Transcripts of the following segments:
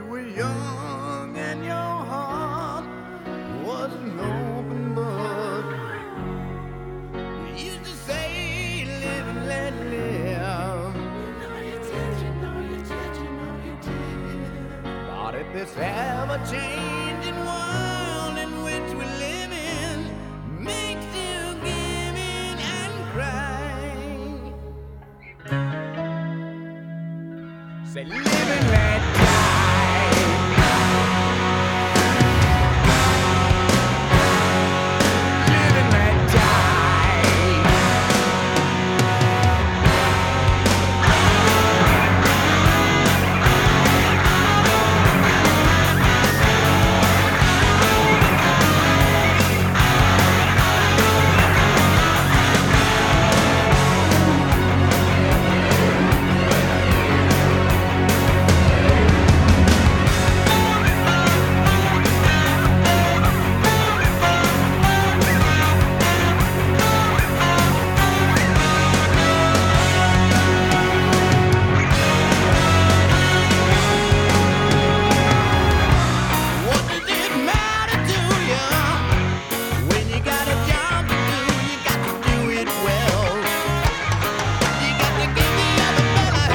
you were young and your heart was an open book. You used to say, live and let live. You know you did. But if this ever-changing world in which we live in makes you give in and cry, say, live and let die. Live and let die. What does it matter to you when you got a job to do? You got to do it well. You got to give the other fella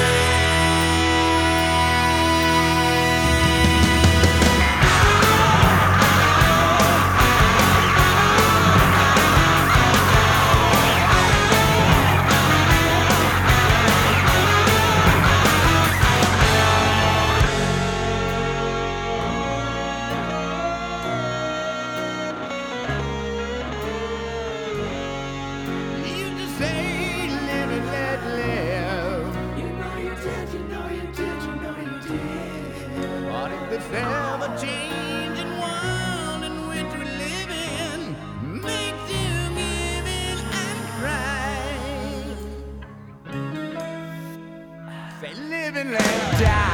you just say, live and let live. You know you did, you know you did, you know you did. But if this ever-changing world in which we live in makes you give in and cry, say, live and let die.